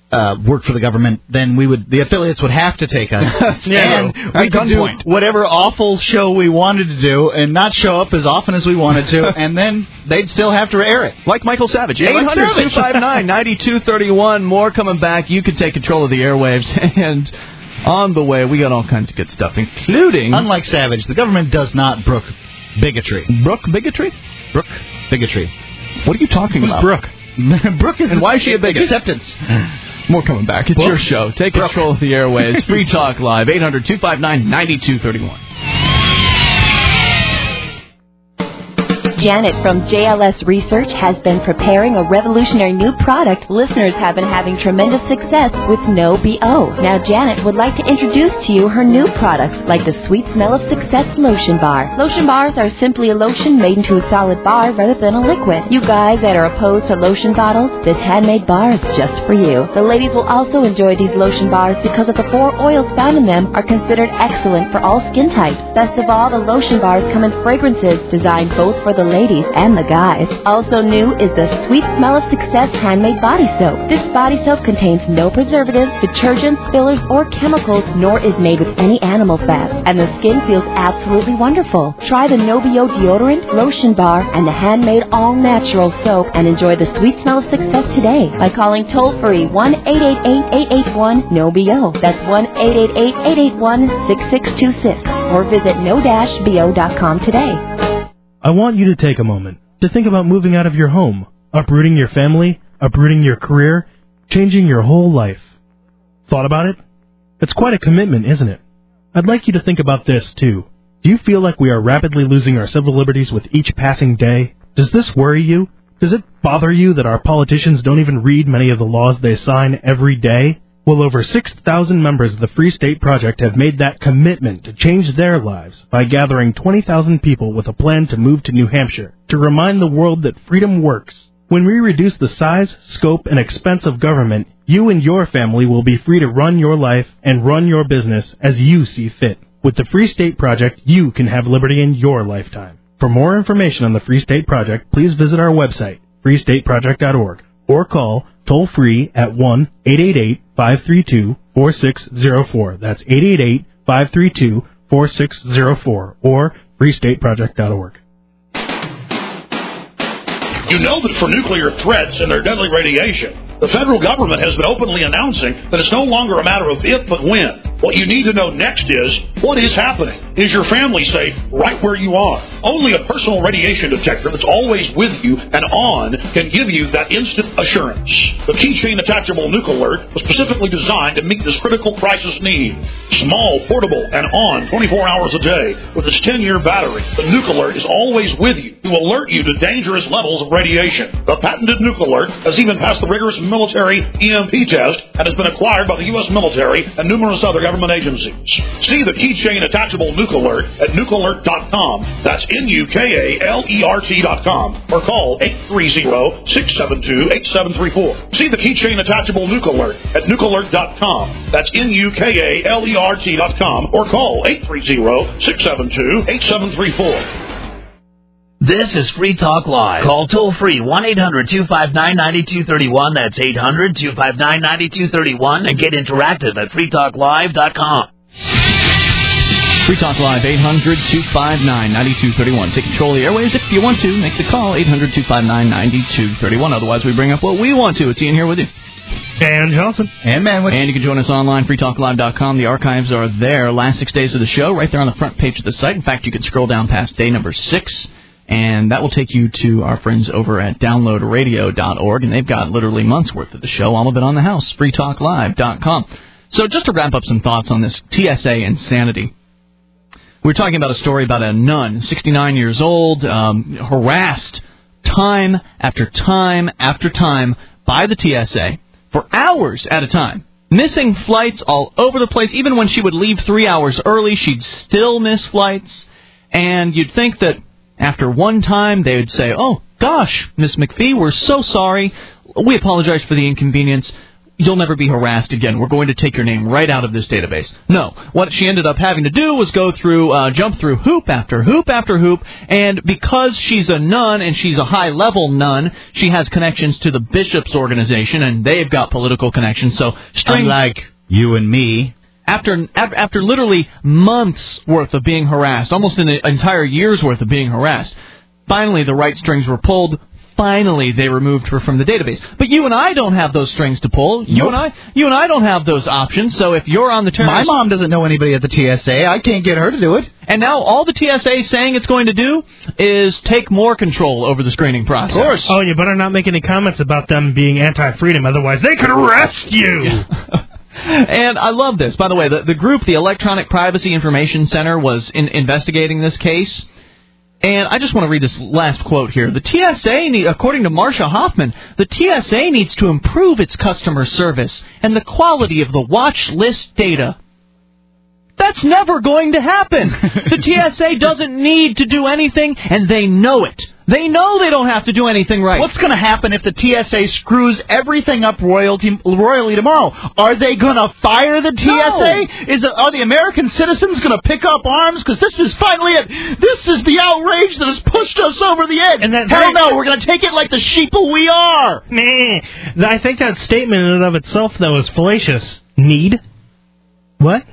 uh, worked for the government, then we would the affiliates would have to take us. Yeah, and at we could do gunpoint. whatever awful show we wanted to do and not show up as often as we wanted to, and then they'd still have to air it. Like Michael Savage. Yeah, eight like hundred, two Savage. five nine, nine two three one. More coming back. You can take control of the airwaves. And on the way, we got all kinds of good stuff, including... Unlike Savage, the government does not brook bigotry. Brook bigotry? Brook bigotry. What are you talking Who's about? Brooke? Brooke is... And why is she a bigot? Acceptance. More coming back. It's Brooke? your show. Take Brooke. control of the airwaves. Free Talk Live. eight hundred, two five nine, nine two three one. Janet from J L S Research has been preparing a revolutionary new product listeners have been having tremendous success with no B O. Now Janet would like to introduce to you her new products like the Sweet Smell of Success Lotion Bar. Lotion bars are simply a lotion made into a solid bar rather than a liquid. You guys that are opposed to lotion bottles, this handmade bar is just for you. The ladies will also enjoy these lotion bars because of the four oils found in them are considered excellent for all skin types. Best of all, the lotion bars come in fragrances designed both for the ladies and the guys. Also new is the Sweet Smell of Success Handmade Body Soap. This body soap contains no preservatives, detergents, fillers, or chemicals, nor is made with any animal fat. And the skin feels absolutely wonderful. Try the No B O deodorant, lotion bar, and the handmade all-natural soap and enjoy the Sweet Smell of Success today by calling toll-free one eight eight eight, eight eight one, N O B O. That's one eight eight eight, eight eight one, six six two six. Or visit no dash b o dot com today. I want you to take a moment to think about moving out of your home, uprooting your family, uprooting your career, changing your whole life. Thought about it? It's quite a commitment, isn't it? I'd like you to think about this, too. Do you feel like we are rapidly losing our civil liberties with each passing day? Does this worry you? Does it bother you that our politicians don't even read many of the laws they sign every day? Well, over six thousand members of the Free State Project have made that commitment to change their lives by gathering twenty thousand people with a plan to move to New Hampshire to remind the world that freedom works. When we reduce the size, scope, and expense of government, you and your family will be free to run your life and run your business as you see fit. With the Free State Project, you can have liberty in your lifetime. For more information on the Free State Project, please visit our website, free state project dot org, or call toll-free at one eight eight eight, five three two, four six zero four. That's eight eight eight, five three two, four six zero four, or free state project dot org. You know that for nuclear threats and their deadly radiation, the federal government has been openly announcing that it's no longer a matter of if, but when. What you need to know next is, what is happening? Is your family safe right where you are? Only a personal radiation detector that's always with you and on can give you that instant assurance. The Keychain Attachable Nuke Alert was specifically designed to meet this critical crisis need. Small, portable, and on twenty-four hours a day with its ten-year battery, the Nuke Alert is always with you to alert you to dangerous levels of radiation. The patented Nuke Alert has even passed the rigorous military E M P test and has been acquired by the U S military and numerous other government agencies. See the Keychain Attachable Nuke Alert at nuke alert dot com. That's N U K A L E R T dot com. Or call eight three zero, six seven two, eight seven three four. See the Keychain Attachable Nuke Alert at nuke alert dot com. That's N U K A L E R T dot com. Or call eight three zero, six seven two, eight seven three four. This is Free Talk Live. Call toll-free one eight hundred, two five nine, nine two three one. That's eight hundred, two five nine, nine two three one. And get interactive at free talk live dot com. Free Talk Live, eight hundred, two five nine, nine two three one. Take control of the airwaves if you want to. Make the call, eight hundred, two five nine, nine two three one. Otherwise, we bring up what we want to. It's Ian here with you. And Johnson. And Manwood. And you can join us online, free talk live dot com. The archives are there. Last six days of the show, right there on the front page of the site. In fact, you can scroll down past day number six, and that will take you to our friends over at download radio dot org, and they've got literally months' worth of the show, all of it on the house, free talk live dot com. So just to wrap up some thoughts on this T S A insanity. We were talking about a story about a nun, sixty-nine years old, um, harassed time after time after time by the T S A for hours at a time. Missing flights all over the place. Even when she would leave three hours early, she'd still miss flights. And you'd think that after one time, they would say, oh, gosh, Miss McPhee, we're so sorry. We apologize for the inconvenience. you'll never be harassed again. We're going to take your name right out of this database. No. What she ended up having to do was go through, uh, jump through hoop after hoop after hoop, and because she's a nun and she's a high-level nun, she has connections to the bishop's organization, and they've got political connections. So, strings, unlike you and me. After, after after literally months worth of being harassed, almost an entire year's worth of being harassed, finally the right strings were pulled. Finally, they removed her from the database. But you and I don't have those strings to pull. You Nope. and I, you and I don't have those options. So if you're on the terrorist, My mom doesn't know anybody at the T S A. I can't get her to do it. And now all the T S A is saying it's going to do is take more control over the screening process. Of course. Oh, you better not make any comments about them being anti-freedom, otherwise they could arrest you. Yeah. And I love this. By the way, the, the group, the Electronic Privacy Information Center, was in, investigating this case. And I just want to read this last quote here. The T S A, need, according to Marsha Hoffman, the T S A needs to improve its customer service and the quality of the watch list data. That's never going to happen. The T S A doesn't need to do anything, and they know it. They know they don't have to do anything right. What's going to happen if the T S A screws everything up royalty, royally tomorrow? Are they going to fire the T S A? No. Is it, are the American citizens going to pick up arms? Because this is finally it. This is the outrage that has pushed us over the edge. And that Hell very- no, we're going to take it like the sheeple we are. Meh. I think that statement in and of itself, though, is fallacious. Need? What?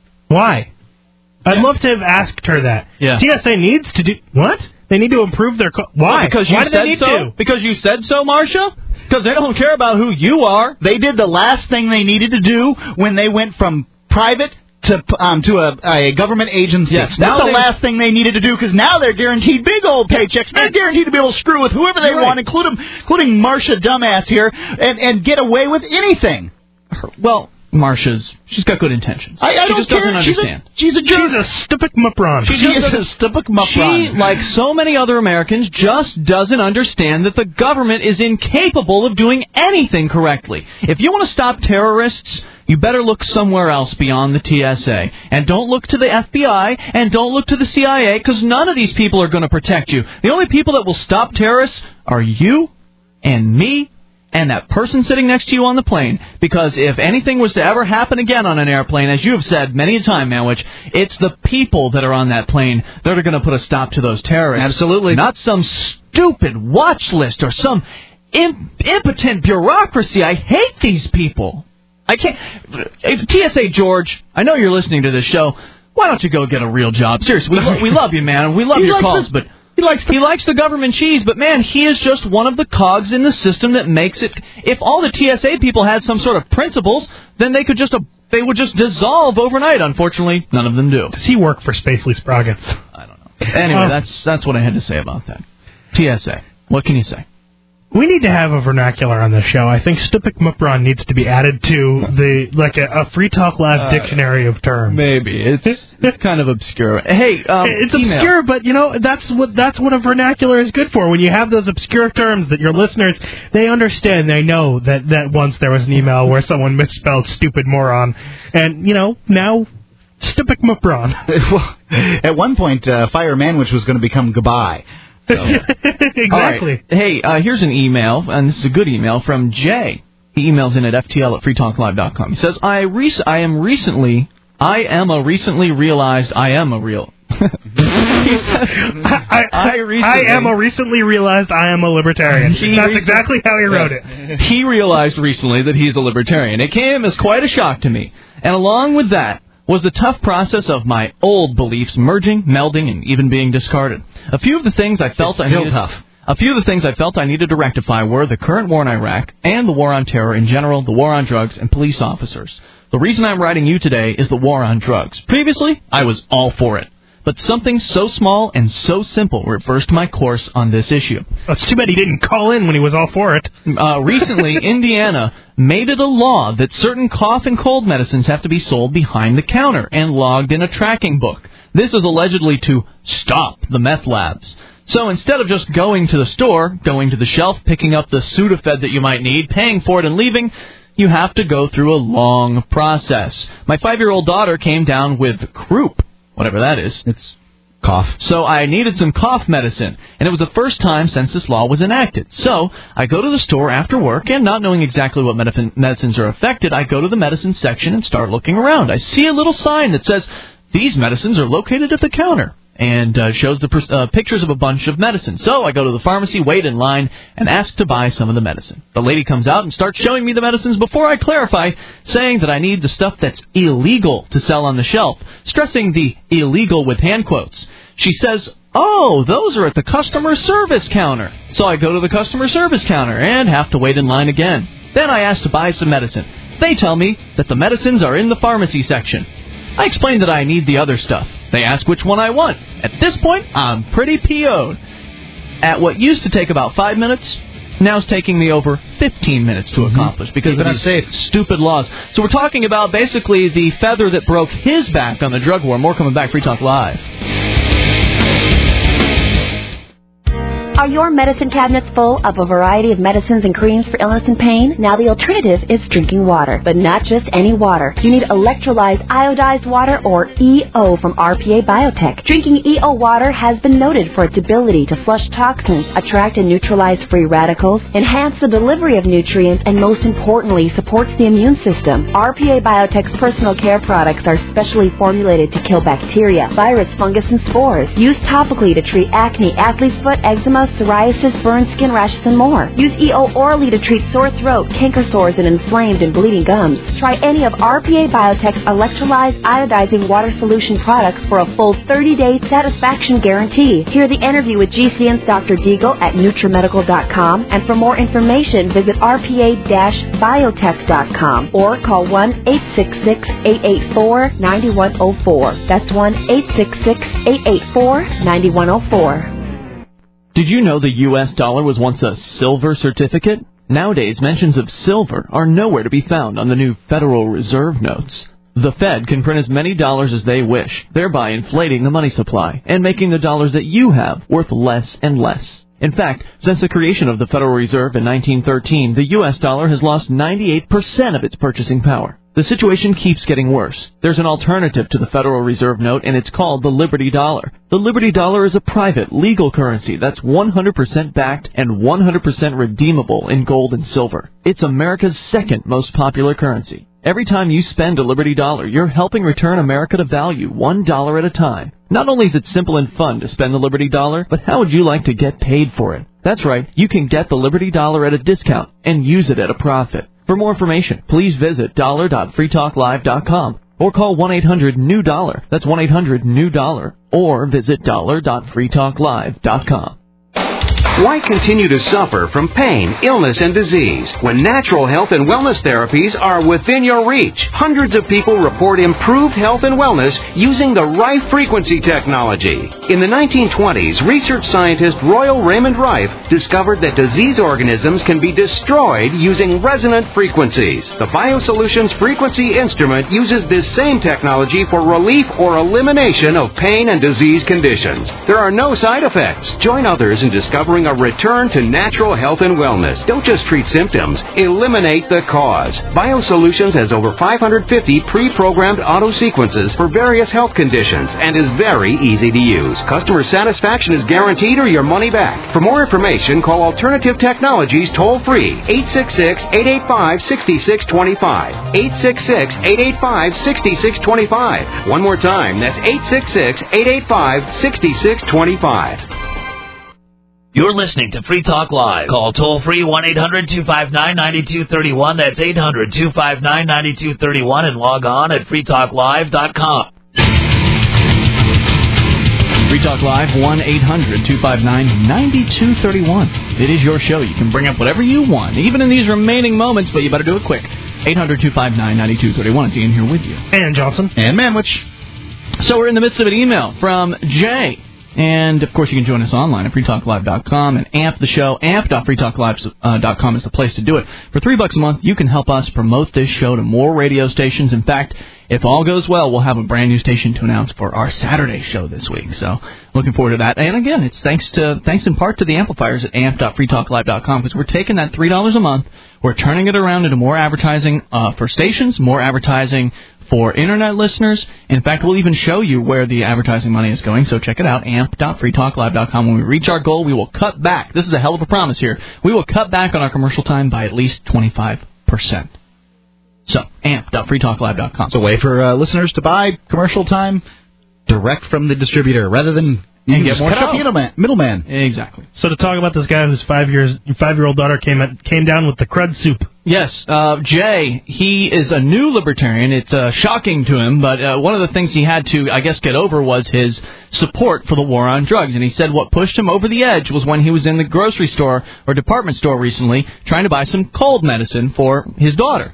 Why? I'd Yeah. love to have asked her that. Yeah. T S A needs to do... What? They need to improve their... Co- Why? Well, because you Why do said they need so? to? Because you said so, Marsha? Because they don't care about who you are. They did the last thing they needed to do when they went from private to um, to a, a government agency. Yes, That's now the they- last thing they needed to do, because now they're guaranteed big old paychecks. They're guaranteed to be able to screw with whoever they Right. want, including including Marsha Dumbass here, and, and get away with anything. Well, Marsha's, she's got good intentions. I, I she don't just care. doesn't she's understand. A, she's a jerk. She's a stupid mupron. She She just is a doesn't- stupid She, mupron. like so many other Americans, just doesn't understand that the government is incapable of doing anything correctly. If you want to stop terrorists, you better look somewhere else beyond the T S A. And don't look to the F B I, and don't look to the C I A, because none of these people are going to protect you. The only people that will stop terrorists are you and me and that person sitting next to you on the plane. Because if anything was to ever happen again on an airplane, as you have said many a time, Manwich, it's the people that are on that plane that are going to put a stop to those terrorists. Absolutely. Not some stupid watch list or some imp- impotent bureaucracy. I hate these people. I can't... Hey, T S A George, I know you're listening to this show. Why don't you go get a real job? Seriously, we, lo- we love you, man. We love He your likes calls, the- but... He likes He likes the government cheese, but man, he is just one of the cogs in the system that makes it. If all the T S A people had some sort of principles, then they could just uh, they would just dissolve overnight. Unfortunately, none of them do. Does he work for Spacely Sprockets? I don't know. Anyway, Uh, that's that's what I had to say about that. T S A. What can you say? We need to have a vernacular on this show. I think stupid mupron needs to be added to the like a, a Free Talk Live Uh, dictionary of terms. Maybe it's it's kind of obscure. Hey, um, It's email. obscure, but you know that's what that's what a vernacular is good for. When you have those obscure terms that your listeners they understand, they know that, that once there was an email where someone misspelled stupid moron, and you know now stupid mupron. Well, at one point, uh, Fire Manwich was going to become goodbye. So. Exactly. All right. Hey, uh, here's an email, and this is a good email from Jay. He emails in at f t l at free talk live dot com. He says, I rec- I am recently, I am a recently realized I am a real... I, I recently- I am a recently realized I am a libertarian. He That's recent- exactly how he wrote Yes. it. He realized recently that he's a libertarian. It came as quite a shock to me. And along with that was the tough process of my old beliefs merging, melding, and even being discarded. A few of the things I felt It's I still needed... tough. A few of the things I felt I needed to rectify were the current war in Iraq and the war on terror in general, the war on drugs, and police officers. The reason I'm writing you today is the war on drugs. Previously, I was all for it. But something so small and so simple reversed my course on this issue. It's too bad he didn't call in when he was all for it. Uh, recently, Indiana made it a law that certain cough and cold medicines have to be sold behind the counter and logged in a tracking book. This is allegedly to stop the meth labs. So instead of just going to the store, going to the shelf, picking up the Sudafed that you might need, paying for it and leaving, you have to go through a long process. My five-year-old daughter came down with croup, whatever that is. It's cough. So I needed some cough medicine, and it was the first time since this law was enacted. So I go to the store after work, and not knowing exactly what medicine, medicines are affected, I go to the medicine section and start looking around. I see a little sign that says, these medicines are located at the counter, and uh, shows the uh, pictures of a bunch of medicines. So I go to the pharmacy, wait in line, and ask to buy some of the medicine. The lady comes out and starts showing me the medicines before I clarify, saying that I need the stuff that's illegal to sell on the shelf, stressing the illegal with hand quotes. She says, oh, those are at the customer service counter. So I go to the customer service counter and have to wait in line again. Then I ask to buy some medicine. They tell me that the medicines are in the pharmacy section. I explain that I need the other stuff. They ask which one I want. At this point, I'm pretty P O'd. At what used to take about five minutes, now it's taking me over fifteen minutes to accomplish because of these safe. stupid laws. So we're talking about basically the feather that broke his back on the drug war. More coming back. Free Talk Live. Are your medicine cabinets full of a variety of medicines and creams for illness and pain? Now the alternative is drinking water, but not just any water. You need electrolyzed iodized water, or E O, from R P A Biotech. Drinking E O water has been noted for its ability to flush toxins, attract and neutralize free radicals, enhance the delivery of nutrients, and most importantly, supports the immune system. R P A Biotech's personal care products are specially formulated to kill bacteria, virus, fungus, and spores. Used topically to treat acne, athlete's foot, eczema, psoriasis, burn skin rashes, and more. Use E O orally to treat sore throat, canker sores, and inflamed and bleeding gums. Try any of R P A Biotech's electrolyzed iodizing water solution products for a full thirty-day satisfaction guarantee. Hear the interview with G C N's Doctor Deagle at Nutrimedical dot com, and for more information, visit R P A biotech dot com or call one eight six six, eight eight four, nine one zero four. That's one eight six six, eight eight four, nine one zero four. Did you know the U S dollar was once a silver certificate? Nowadays, mentions of silver are nowhere to be found on the new Federal Reserve notes. The Fed can print as many dollars as they wish, thereby inflating the money supply and making the dollars that you have worth less and less. In fact, since the creation of the Federal Reserve in nineteen thirteen, the U S dollar has lost ninety-eight percent of its purchasing power. The situation keeps getting worse. There's an alternative to the Federal Reserve note, and it's called the Liberty Dollar. The Liberty Dollar is a private, legal currency that's one hundred percent backed and one hundred percent redeemable in gold and silver. It's America's second most popular currency. Every time you spend a Liberty Dollar, you're helping return America to value, one dollar at a time. Not only is it simple and fun to spend the Liberty Dollar, but how would you like to get paid for it? That's right, you can get the Liberty Dollar at a discount and use it at a profit. For more information, please visit dollar dot free talk live dot com or call one eight hundred new dollar. That's one eight hundred new dollar. Or visit dollar dot free talk live dot com. Why continue to suffer from pain, illness, and disease when natural health and wellness therapies are within your reach? Hundreds of people report improved health and wellness using the Rife frequency technology. In the nineteen twenties, research scientist Royal Raymond Rife discovered that disease organisms can be destroyed using resonant frequencies. The BioSolutions frequency instrument uses this same technology for relief or elimination of pain and disease conditions. There are no side effects. Join others in discovering a return to natural health and wellness. Don't just treat symptoms. Eliminate the cause. BioSolutions has over five hundred fifty pre-programmed auto sequences for various health conditions and is very easy to use. Customer satisfaction is guaranteed or your money back. For more information, call Alternative Technologies toll-free, eight six six, eight eight five, six six two five, eight six six, eight eight five, six six two five. One more time, that's eight six six, eight eight five, six six two five. You're listening to Free Talk Live. Call toll-free one eight hundred two five nine nine two three one. That's eight hundred two five nine nine two three one, and log on at free talk live dot com. Free Talk Live, one eight hundred two five nine nine two three one. It is your show. You can bring up whatever you want, even in these remaining moments, but you better do it quick. eight hundred two five nine nine two three one. It's Ian here with you. And Johnson. And Manwich. So we're in the midst of an email from Jay. And, of course, you can join us online at free talk live dot com and amp the show. amp dot free talk live dot com is the place to do it. For three bucks a month, you can help us promote this show to more radio stations. In fact, if all goes well, we'll have a brand new station to announce for our Saturday show this week. So, looking forward to that. And, again, it's thanks to thanks in part to the amplifiers at amp dot free talk live dot com, because we're taking that three dollars a month, we're turning it around into more advertising uh, for stations, more advertising for Internet listeners. In fact, we'll even show you where the advertising money is going, so check it out, amp dot free talk live dot com. When we reach our goal, we will cut back. This is a hell of a promise here. We will cut back on our commercial time by at least twenty-five percent. So, amp dot free talk live dot com. It's a way for uh, listeners to buy commercial time direct from the distributor rather than you and get just more cut out the middleman. middleman. Exactly. So to talk about this guy whose five years, five-year-old daughter came at, came down with the crud soup. Yes, uh, Jay, he is a new libertarian. It's uh, shocking to him, but uh, one of the things he had to, I guess, get over was his support for the war on drugs. And he said what pushed him over the edge was when he was in the grocery store or department store recently trying to buy some cold medicine for his daughter.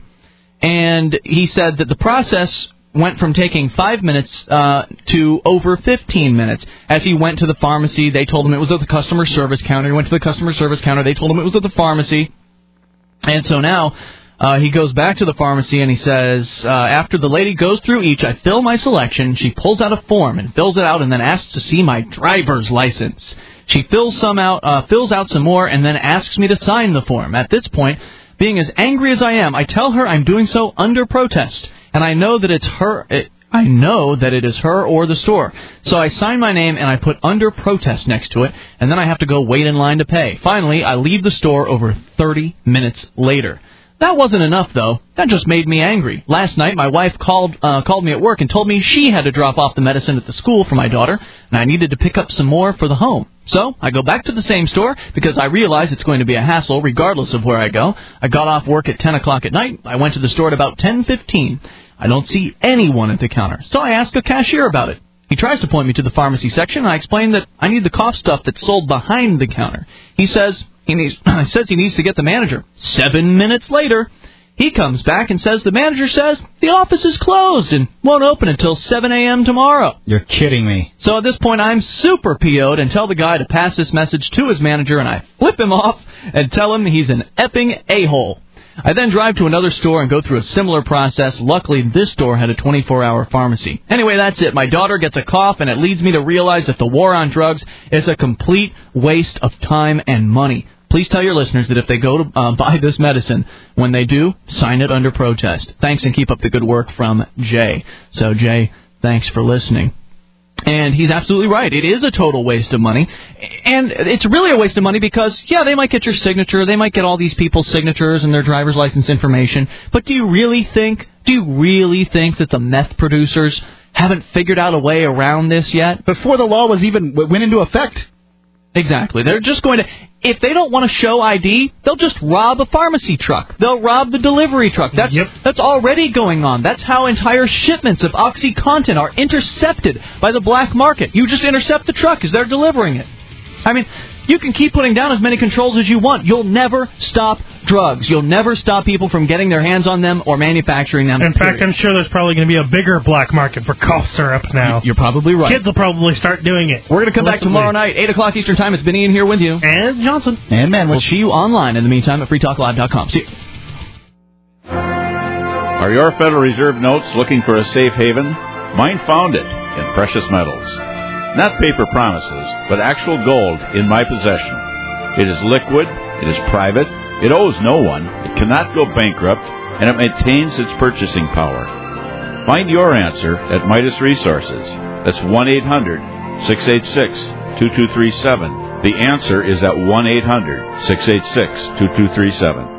And he said that the process went from taking five minutes uh, to over fifteen minutes. As he went to the pharmacy, they told him it was at the customer service counter. He went to the customer service counter. They told him it was at the pharmacy. And so now uh, he goes back to the pharmacy and he says, uh, after the lady goes through each, I fill my selection. She pulls out a form and fills it out and then asks to see my driver's license. She fills some out, uh, fills out some more and then asks me to sign the form. At this point, being as angry as I am, I tell her I'm doing so under protest. And I know that it's her. It, I know that it is her or the store. So I sign my name and I put under protest next to it, and then I have to go wait in line to pay. Finally, I leave the store over thirty minutes later. That wasn't enough, though. That just made me angry. Last night, my wife called uh, called me at work and told me she had to drop off the medicine at the school for my daughter, and I needed to pick up some more for the home. So I go back to the same store because I realize it's going to be a hassle regardless of where I go. I got off work at ten o'clock at night. I went to the store at about ten fifteen. I don't see anyone at the counter, so I ask a cashier about it. He tries to point me to the pharmacy section, and I explain that I need the cough stuff that's sold behind the counter. He says he needs, says he needs to get the manager. Seven minutes later, he comes back and says the manager says the office is closed and won't open until seven a.m. tomorrow. You're kidding me. So at this point, I'm super P O'd and tell the guy to pass this message to his manager, and I flip him off and tell him he's an effing a-hole. I then drive to another store and go through a similar process. Luckily, this store had a twenty-four hour pharmacy. Anyway, that's it. My daughter gets a cough, and it leads me to realize that the war on drugs is a complete waste of time and money. Please tell your listeners that if they go to uh, buy this medicine, when they do, sign it under protest. Thanks, and keep up the good work from Jay. So, Jay, thanks for listening. And he's absolutely right. It is a total waste of money. And it's really a waste of money because, yeah, they might get your signature. They might get all these people's signatures and their driver's license information. But do you really think, do you really think that the meth producers haven't figured out a way around this yet? Before the law was even went into effect. Exactly. They're just going to, if they don't want to show I D, they'll just rob a pharmacy truck. They'll rob the delivery truck. That's yep. that's already going on. That's how entire shipments of OxyContin are intercepted by the black market. You just intercept the truck as they're delivering it. I mean, you can keep putting down as many controls as you want. You'll never stop drugs. You'll never stop people from getting their hands on them or manufacturing them. In period. fact, I'm sure there's probably going to be a bigger black market for cough syrup now. You're probably right. Kids will probably start doing it. We're going to come back tomorrow night, eight o'clock Eastern Time. It's been Ian here with you. And Johnson. And Manwich. We'll see you online in the meantime at free talk live dot com. See you. Are your Federal Reserve notes looking for a safe haven? Mine found it in precious metals. Not paper promises, but actual gold in my possession. It is liquid, it is private, it owes no one, it cannot go bankrupt, and it maintains its purchasing power. Find your answer at Midas Resources. That's one eight hundred six eight six two two three seven. The answer is at one eight hundred six eight six two two three seven.